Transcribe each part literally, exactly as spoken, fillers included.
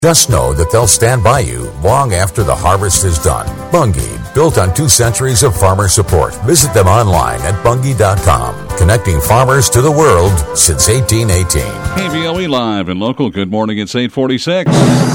Just know that they'll stand by you long after the harvest is done. Bunge, built on two centuries of farmer support. Visit them online at bunge dot com. Connecting farmers to the world since eighteen eighteen. K V O E Live and Local. Good morning. It's eight forty-six.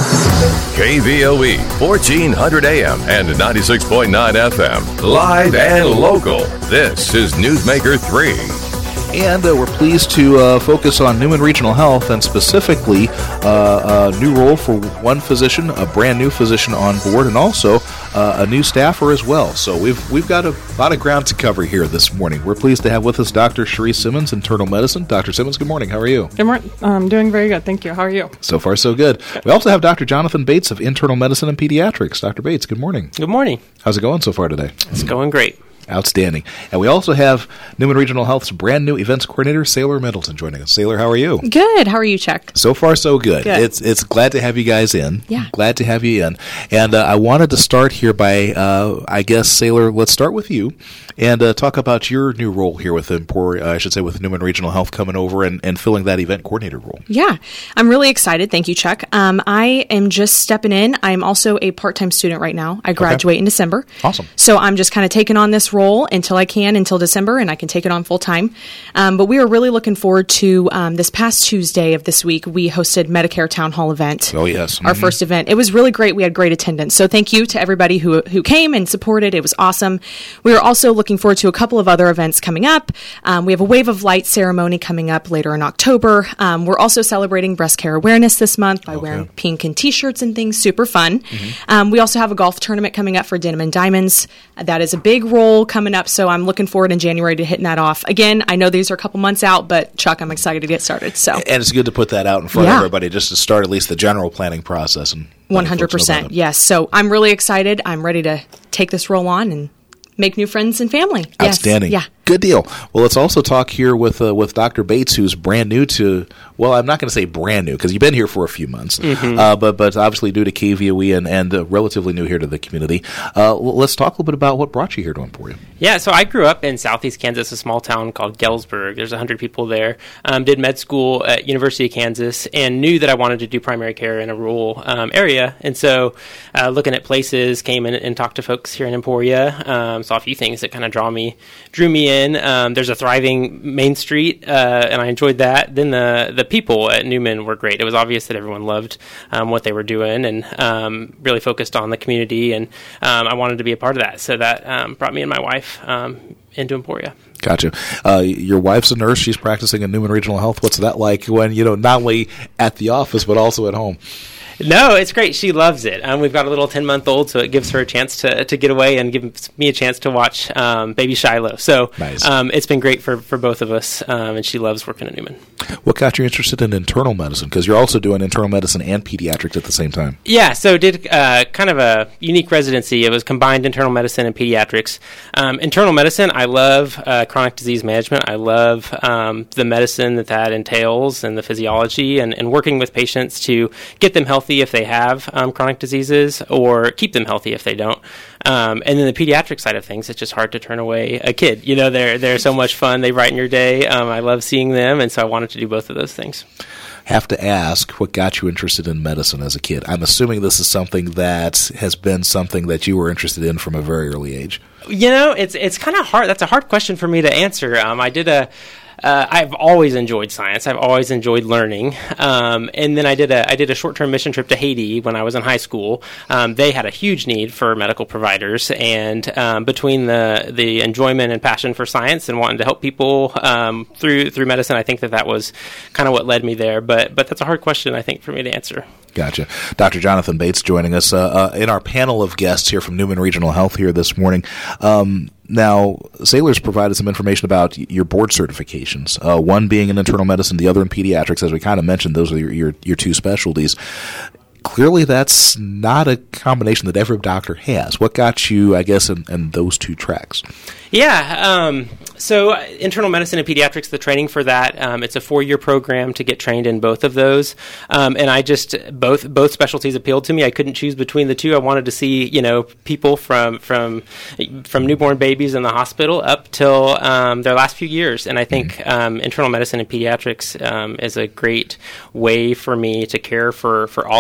K V O E, fourteen hundred A M and ninety-six point nine F M. Live and local. This is Newsmaker three. And uh, we're pleased to uh, focus on Newman Regional Health, and specifically uh, a new role for one physician, a brand new physician on board, and also uh, a new staffer as well. So we've we've got a lot of ground to cover here this morning. We're pleased to have with us Doctor Cherie Simmons, internal medicine. Doctor Simmons, good morning. How are you? Good morning. I'm doing very good. Thank you. How are you? So far, so good. We also have Doctor Jonathan Bates of internal medicine and pediatrics. Doctor Bates, good morning. Good morning. How's it going so far today? It's going great. Outstanding. And we also have Newman Regional Health's brand new events coordinator, Sailor Middleton, joining us. Sailor, how are you? Good. How are you, Chuck? So far, so good. Good. It's it's glad to have you guys in. Yeah. Glad to have you in. And uh, I wanted to start here by, uh, I guess, Sailor, let's start with you and uh, talk about your new role here with Emporia, uh, I should say, with Newman Regional Health coming over and, and filling that event coordinator role. Yeah. I'm really excited. Thank you, Chuck. Um, I am just stepping in. I'm also a part-time student right now. I graduate Okay. in December. Awesome. So I'm just kind of taking on this role until I can. Can until December, and I can take it on full time. Um, but we are really looking forward to um, this past Tuesday of this week. We hosted Medicare Town Hall event. Oh yes, our mm-hmm. first event. It was really great. We had great attendance. So thank you to everybody who who came and supported. It was awesome. We are also looking forward to a couple of other events coming up. Um, we have a Wave of Light ceremony coming up later in October. Um, we're also celebrating breast care awareness this month by Okay. wearing pink and T-shirts and things. Super fun. Mm-hmm. Um, we also have a golf tournament coming up for Denim and Diamonds. Uh, that is a big role coming up. So I'm looking forward in January to hitting that off. Again, I know these are a couple months out, but Chuck, I'm excited to get started. So, and it's good to put that out in front Yeah. of everybody, just to start at least the general planning process. And one hundred percent, yes. So I'm really excited. I'm ready to take this role on and make new friends and family. Yes. Outstanding. Yeah. Good deal. Well, let's also talk here with uh, with Doctor Bates, who's brand new to, well, I'm not going to say brand new because you've been here for a few months, Mm-hmm. uh, but but obviously new to K V O E and, and uh, relatively new here to the community. Uh, l- let's talk a little bit about what brought you here to Emporia. Yeah, so I grew up in southeast Kansas, a small town called Galesburg. There's one hundred people there. Um, did med school at University of Kansas and knew that I wanted to do primary care in a rural um, area. And so uh, looking at places, came in and talked to folks here in Emporia, um, saw a few things that kind of draw me, drew me in. Um, there's a thriving Main Street, uh, and I enjoyed that. Then the the people at Newman were great. It was obvious that everyone loved um, what they were doing and um, really focused on the community, and um, I wanted to be a part of that. So that um, brought me and my wife um, into Emporia. Gotcha. Uh, your wife's a nurse. She's practicing in Newman Regional Health. What's that like when, you know, not only at the office, but also at home? No, it's great. She loves it. Um, we've got a little ten-month-old, so it gives her a chance to, to get away and gives me a chance to watch um, baby Shiloh. So Nice. um, it's been great for, for both of us, um, and she loves working at Newman. What got you interested in internal medicine? Because you're also doing internal medicine and pediatrics at the same time. Yeah, so did uh, kind of a unique residency. It was combined internal medicine and pediatrics. Um, internal medicine, I love uh, chronic disease management. I love um, the medicine that that entails and the physiology and, and working with patients to get them healthy if they have um, chronic diseases or keep them healthy if they don't. Um, and then the pediatric side of things, it's just hard to turn away a kid. You know, they're, they're so much fun. They brighten your day. Um, I love seeing them, and so I wanted to do both of those things. Have to ask, what got you interested in medicine as a kid? I'm assuming this is something that has been something that you were interested in from a very early age. You know, it's it's kind of hard. That's a hard question for me to answer. Um, I did a. Uh, I've always enjoyed science. I've always enjoyed learning. Um, and then I did a I did a short-term mission trip to Haiti when I was in high school. Um, they had a huge need for medical providers, and um, between the the enjoyment and passion for science and wanting to help people um, through through medicine, I think that that was kind of what led me there. But but that's a hard question, I think, for me to answer. Gotcha. Doctor Jonathan Bates joining us uh, uh, in our panel of guests here from Newman Regional Health here this morning. Um, now, Sailor's provided some information about your board certifications, uh, one being in internal medicine, the other in pediatrics. As we kind of mentioned, those are your, your, your two specialties. Clearly, that's not a combination that every doctor has. What got you, I guess, in, in those two tracks? Yeah, um, so uh, internal medicine and pediatrics, the training for that, um, it's a four-year program to get trained in both of those. Um, and I just, both both specialties appealed to me. I couldn't choose between the two. I wanted to see, you know, people from from from newborn babies in the hospital up till um, their last few years. And I think mm-hmm. um, internal medicine and pediatrics um, is a great way for me to care for, for all of those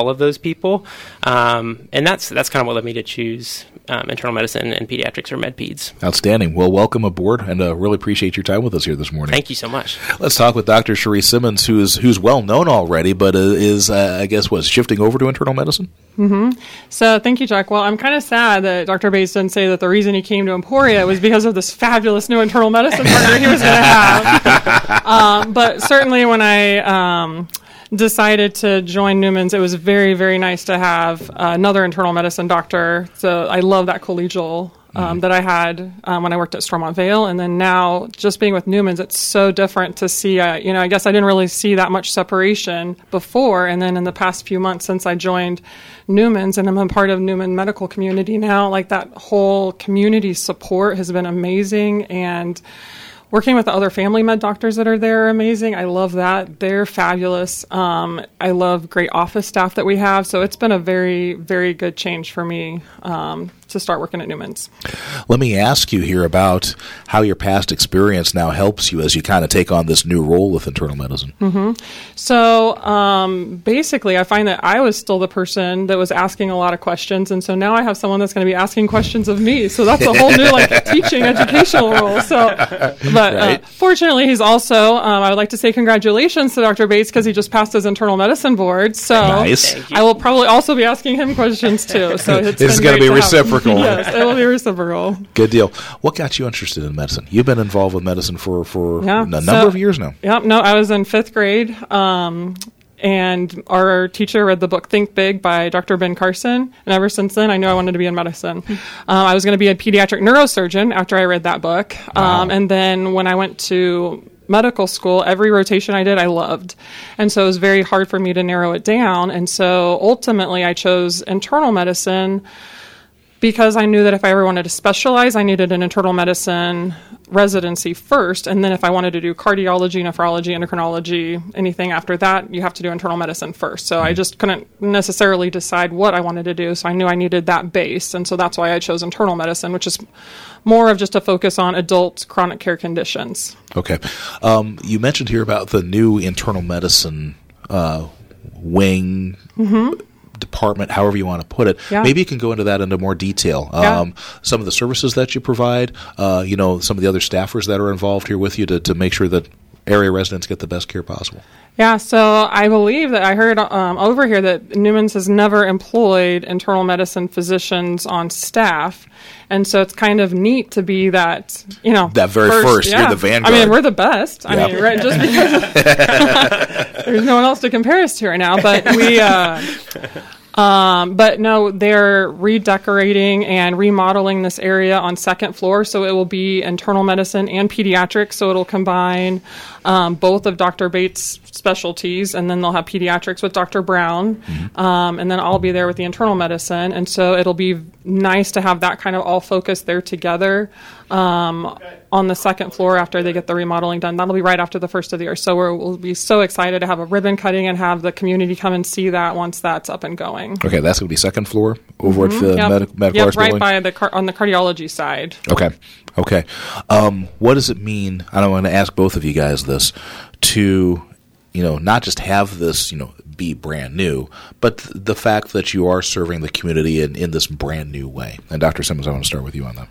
people. Um, and that's that's kind of what led me to choose um, internal medicine and pediatrics or med peds. Outstanding. Well, welcome aboard, and uh, really appreciate your time with us here this morning. Thank you so much. Let's talk with Doctor Cherie Simmons, who's who's well known already, but uh, is uh, I guess was shifting over to internal medicine. Mm-hmm. So thank you, Jack. Well, I'm kind of sad that Doctor Bates didn't say that the reason he came to Emporia was because of this fabulous new internal medicine partner he was going to have. um, but certainly when I um, decided to join Newman's, it was very, very nice to have uh, another internal medicine doctor. So I love that collegial Um, that I had um, when I worked at Stormont Vale. And then now just being with Newman's, it's so different to see, uh, you know, I guess I didn't really see that much separation before. And then in the past few months since I joined Newman's and I'm a part of Newman medical community now, like that whole community support has been amazing. And working with the other family med doctors that are there are amazing. I love that. They're fabulous. Um, I love great office staff that we have. So it's been a very, very good change for me um, to start working at Newman's. Let me ask you here about how your past experience now helps you as you kind of take on this new role with internal medicine. Mm-hmm. So um, basically, I find that I was still the person that was asking a lot of questions. And so now I have someone that's going to be asking questions of me. So that's a whole new like teaching educational role. So, but Right. uh, fortunately, he's also, um, I would like to say congratulations to Doctor Bates because he just passed his internal medicine board. So Nice. I will probably also be asking him questions too. So it's This is going to be have- reciprocal. Yes, it will be reciprocal. Good deal. What got you interested in medicine? You've been involved with medicine for, for Yeah, a number so- of years now. Yep. No, I was in fifth grade. Um, And our teacher read the book Think Big by Doctor Ben Carson. And ever since then, I knew I wanted to be in medicine. Um, I was going to be a pediatric neurosurgeon after I read that book. Um, and then when I went to medical school, every rotation I did, I loved. And so it was very hard for me to narrow it down. And so ultimately, I chose internal medicine because I knew that if I ever wanted to specialize, I needed an internal medicine residency first. And then if I wanted to do cardiology, nephrology, endocrinology, anything after that, you have to do internal medicine first. So I just couldn't necessarily decide what I wanted to do. So I knew I needed that base. And so that's why I chose internal medicine, which is more of just a focus on adult chronic care conditions. Okay. Um, you mentioned here about the new internal medicine uh, wing. Mm-hmm. Department, however you want to put it. Yeah. Maybe you can go into that into more detail. Yeah. Um, some of the services that you provide, uh, you know, some of the other staffers that are involved here with you to, to make sure that area residents get the best care possible. Yeah, so I believe that I heard um, over here that Newman's has never employed internal medicine physicians on staff. And so it's kind of neat to be that, you know. That very first, you're the vanguard. I mean, we're the best. I Yep. mean, right, just because there's no one else to compare us to right now. But we, uh, um, but no, they're redecorating and remodeling this area on second floor. So it will be internal medicine and pediatrics. So it'll combine um, both of Doctor Bates' specialties, and then they'll have pediatrics with Doctor Brown, mm-hmm. um, and then I'll be there with the internal medicine. And so it'll be nice to have that kind of all focused there together um, on the second floor after they get the remodeling done. That'll be right after the first of the year. So we're, we'll be so excited to have a ribbon cutting and have the community come and see that once that's up and going. Okay, that's going to be second floor over Mm-hmm. at the yep. med- medical yep, arts right building? by the car- on the cardiology side. Okay, okay. Um, what does it mean, and I want to ask both of you guys this, to, you know, not just have this, you know, be brand new, but th- the fact that you are serving the community in, in this brand new way? And Doctor Simmons, I want to start with you on that.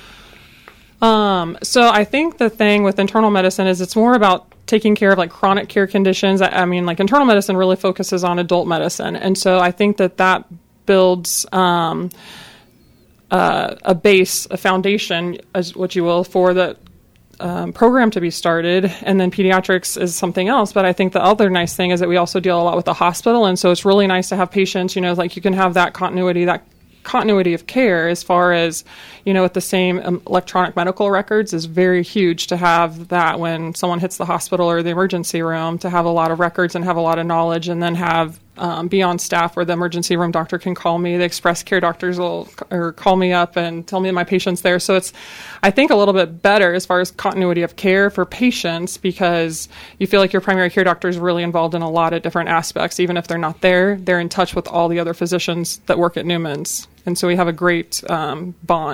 Um, so I think the thing with internal medicine is it's more about taking care of like chronic care conditions. I, I mean, like internal medicine really focuses on adult medicine. And so I think that that builds um, uh, a base, a foundation, as what you will, for the um, program to be started. And then pediatrics is something else. But I think the other nice thing is that we also deal a lot with the hospital. And so it's really nice to have patients, you know, like you can have that continuity, that continuity of care as far as, you know, with the same um, electronic medical records is very huge to have that when someone hits the hospital or the emergency room, to have a lot of records and have a lot of knowledge, and then have um, be on staff where the emergency room doctor can call me. The express care doctors will or call me up and tell me my patient's there. So it's, I think, a little bit better as far as continuity of care for patients, because you feel like your primary care doctor is really involved in a lot of different aspects. Even if they're not there, they're in touch with all the other physicians that work at Newman's. And so we have a great um, bond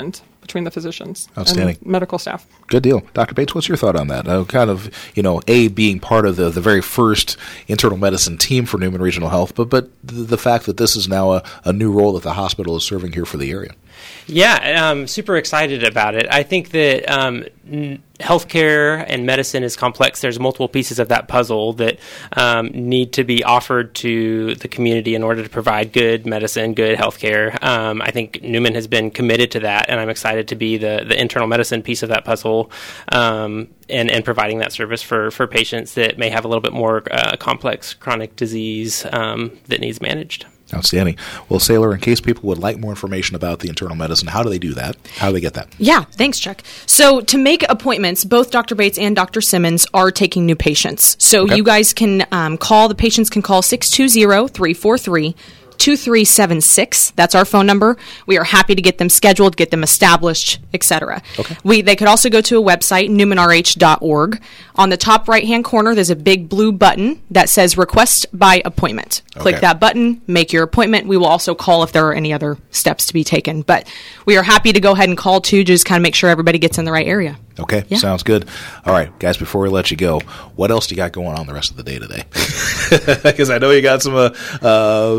between the physicians Outstanding. and medical staff. Good deal. Doctor Bates, what's your thought on that? Uh, kind of, you know, A, being part of the, the very first internal medicine team for Newman Regional Health, but, but the, the fact that this is now a, a new role that the hospital is serving here for the area. Yeah, I'm super excited about it. I think that um, healthcare and medicine is complex. There's multiple pieces of that puzzle that um, need to be offered to the community in order to provide good medicine, good healthcare. Um, I think Newman has been committed to that, and I'm excited to be the, the internal medicine piece of that puzzle um, and, and providing that service for, for patients that may have a little bit more uh, complex chronic disease um, that needs managed. Outstanding. Well, Sailor, in case people would like more information about the internal medicine, how do they do that? How do they get that? Yeah, thanks, Chuck. So to make appointments, both Doctor Bates and Doctor Simmons are taking new patients. So Okay. you guys can um, call, the patients can call six two zero, three four three, two three seven six. That's our phone number. We are happy to get them scheduled, get them established, et cetera. Okay. We, they could also go to a website, newman r h dot org. On the top right-hand corner, there's a big blue button that says Request by Appointment. Click Okay. that button, make your appointment. We will also call if there are any other steps to be taken. But we are happy to go ahead and call, too, just kind of make sure everybody gets in the right area. Okay, Yeah. sounds good. All right, guys, before we let you go, what else do you got going on the rest of the day today? Because I know you got some, uh, uh,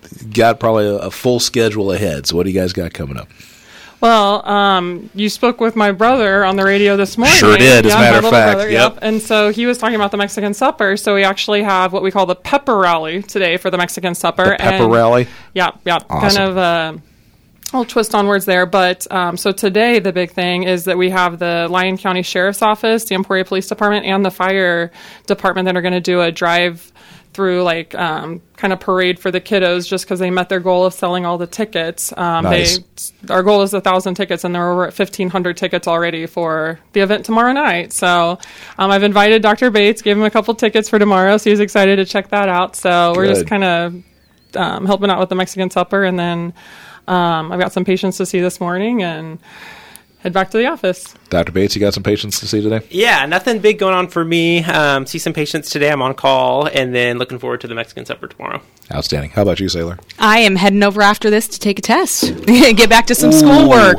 got probably a, a full schedule ahead. So what do you guys got coming up? Well, um, you spoke with my brother on the radio this morning. Sure did, as a yeah, matter my of little fact, brother, yep. And so he was talking about the Mexican supper. So we actually have what we call the pepper rally today for the Mexican supper. The pepper and, rally? Yeah, yeah. Awesome. Kind of a little twist on words there. But um, so today the big thing is that we have the Lyon County Sheriff's Office, the Emporia Police Department, and the Fire Department that are going to do a drive through like um, kind of parade for the kiddos just because they met their goal of selling all the tickets. Um, Nice. They, our goal is a thousand tickets, and they're over at fifteen hundred tickets already for the event tomorrow night. So um, I've invited Doctor Bates, gave him a couple tickets for tomorrow, so he's excited to check that out. So we're just Good. kind of um, helping out with the Mexican supper, and then um, I've got some patients to see this morning and head back to the office. Doctor Bates, you got some patients to see today? Yeah, nothing big going on for me. Um, see some patients today. I'm on call, and then looking forward to the Mexican supper tomorrow. Outstanding. How about you, Sailor? I am heading over after this to take a test. Get back to some schoolwork.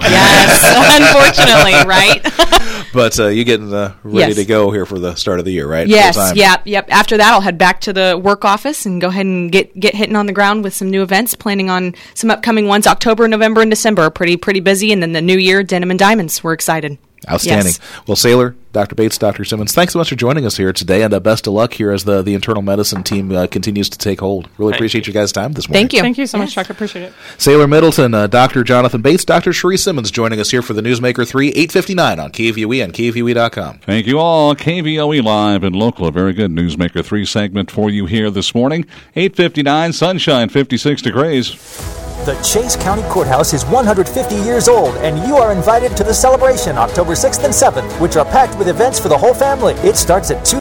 Yes, unfortunately, right? But uh, you getting uh, ready Yes. to go here for the start of the year, right? Yes, Full time. yep, yep. After that, I'll head back to the work office and go ahead and get, get hitting on the ground with some new events, planning on some upcoming ones. October, November, and December are pretty, pretty busy. And then the new year, Denim and Diamonds. We're excited. Outstanding. Yes. Well, Sailor, Doctor Bates, Doctor Simmons, thanks so much for joining us here today, and uh, best of luck here as the, the internal medicine team uh, continues to take hold. Really Thank appreciate you guys' time this morning. Thank you. Thank you so much, Yes. Chuck. I appreciate it. Sailor Middleton, uh, Doctor Jonathan Bates, Doctor Cherie Simmons joining us here for the Newsmaker three, eight fifty-nine on K V O E and K V O E dot com. Thank you all. K V O E Live and Local, a very good Newsmaker three segment for you here this morning. eight fifty-nine, sunshine, fifty-six degrees. The Chase County Courthouse is one hundred fifty years old, and you are invited to the celebration October sixth and seventh, which are packed with events for the whole family. It starts at two